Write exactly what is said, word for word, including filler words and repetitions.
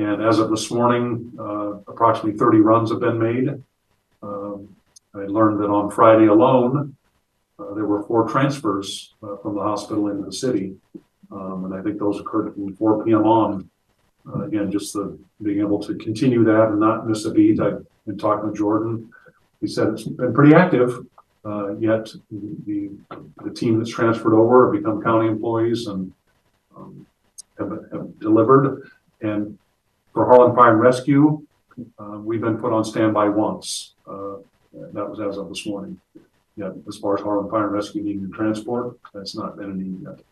And as of this morning, uh, approximately thirty runs have been made. Um, I learned that on Friday alone, uh, there were four transfers uh, from the hospital into the city. Um, and I think those occurred from four p m on. Uh, again, just the being able to continue that and not miss a beat. I've been talking with Jordan. He said it's been pretty active, uh, yet the, the team that's transferred over have become county employees and um, have, have delivered. And for Harlan Fire and Rescue, uh, we've been put on standby once. Uh, that was as of this morning. Yet, as far as Harlan Fire and Rescue needing transport, that's not been a need yet.